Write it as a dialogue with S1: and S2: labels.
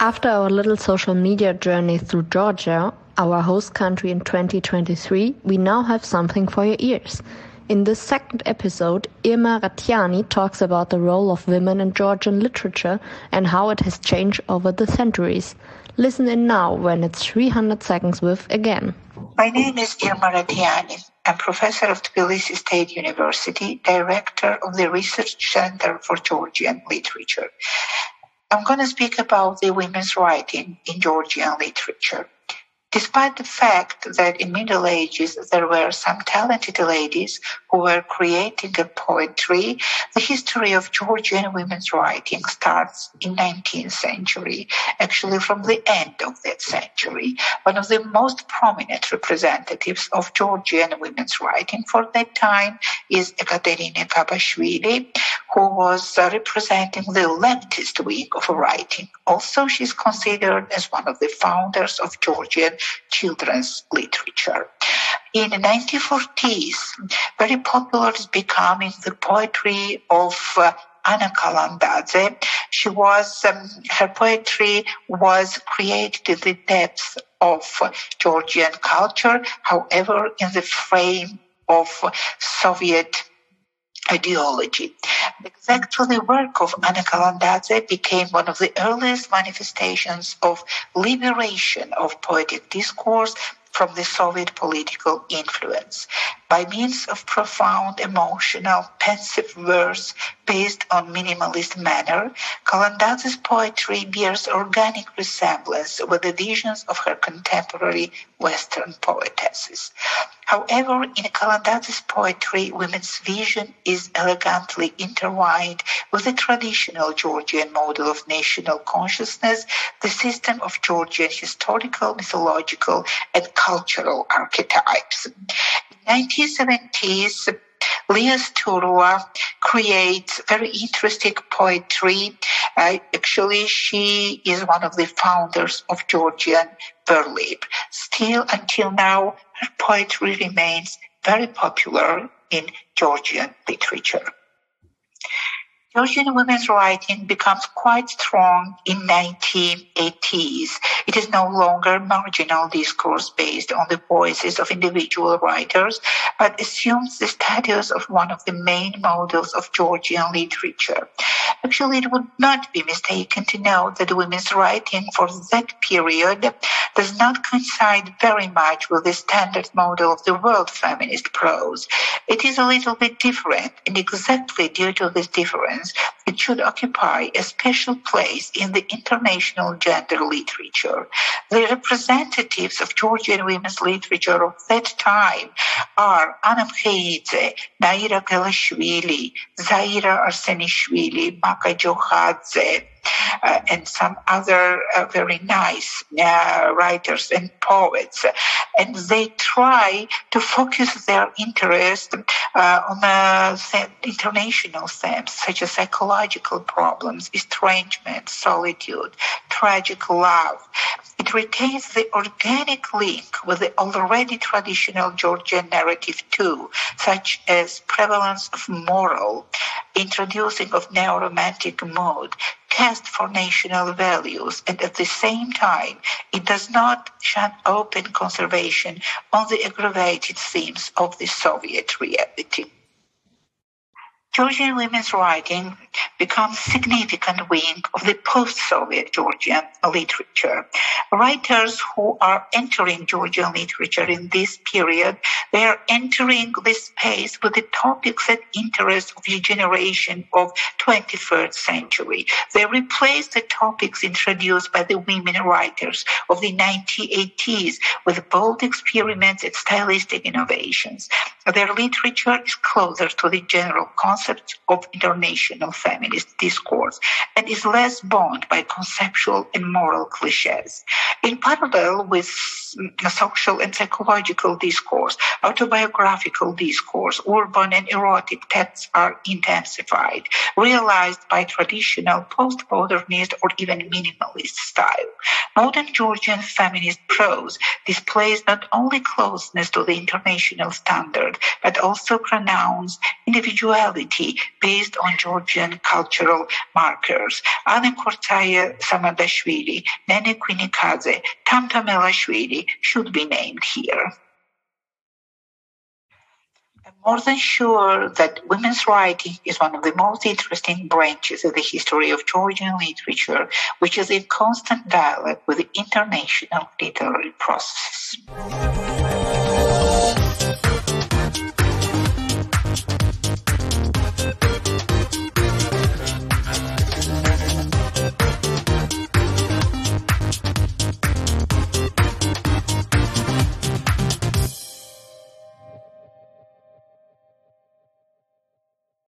S1: After our little social media journey through Georgia, our host country in 2023, we now have something for your ears. In this second episode, Irma Ratiani talks about the role of women in Georgian literature and how it has changed over the centuries. Listen in now when it's 300 seconds with again.
S2: My name is Irma Ratiani. I'm professor of Tbilisi State University, director of the Research Center for Georgian Literature. I'm going to speak about the women's writing in Georgian literature. Despite the fact that in Middle Ages there were some talented ladies who were creating a poetry, the history of Georgian women's writing starts in 19th century, actually from the end of that century. One of the most prominent representatives of Georgian women's writing for that time is Ekaterina Kabashvili, who was representing the leftist wing of writing. Also, she's considered as one of the founders of Georgian children's literature. In the 1940s, very popular is becoming the poetry of Anna Kalandadze. Her poetry was created in the depths of Georgian culture, however, in the frame of Soviet ideology. Exactly, the work of Anna Kalandadze became one of the earliest manifestations of liberation of poetic discourse from the Soviet political influence. By means of profound, emotional, pensive verse based on minimalist manner, Kalandadze's poetry bears organic resemblance with the visions of her contemporary Western poetesses. However, in Kalandadze's poetry, women's vision is elegantly intertwined with the traditional Georgian model of national consciousness, the system of Georgian historical, mythological, and cultural archetypes. In 1970s, Leah Sturua creates very interesting poetry. Actually, she is one of the founders of Georgian burlap. Still, until now, her poetry remains very popular in Georgian literature. Georgian women's writing becomes quite strong in 1980s. It is no longer marginal discourse based on the voices of individual writers, but assumes the status of one of the main models of Georgian literature. Actually, it would not be mistaken to note that women's writing for that period does not coincide very much with the standard model of the world feminist prose. It is a little bit different, and exactly due to this difference, it should occupy a special place in the international gender literature. The representatives of Georgian women's literature of that time are Anna Mkheidze, Naira Gelashvili, Zaira Arsenishvili, Maka Johadze, and some other very nice writers and poets. And they try to focus their interest on international themes such as psychological problems, estrangement, solitude, tragic love. It retains the organic link with the already traditional Georgian narrative too, such as prevalence of moral, introducing of neo-romantic mood, test for national values, and at the same time, it does not shun open conservation on the aggravated themes of the Soviet reality. Georgian women's writing becomes a significant wing of the post-Soviet Georgian literature. Writers who are entering Georgian literature in this period, they are entering this space with the topics and interests of the generation of 21st century. They replace the topics introduced by the women writers of the 1980s with bold experiments and stylistic innovations. Their literature is closer to the general concept of international feminist discourse and is less bound by conceptual and moral cliches. In parallel with social and psychological discourse, autobiographical discourse, urban and erotic texts are intensified, realized by traditional post-modernist or even minimalist style. Modern Georgian feminist prose displays not only closeness to the international standard, but also pronounced individuality identity based on Georgian cultural markers. Anna Kortsaya Samadashvili, Nene Kwinikadze, Tamta Melashvili should be named here. I'm more than sure that women's writing is one of the most interesting branches of the history of Georgian literature, which is in constant dialogue with the international literary process.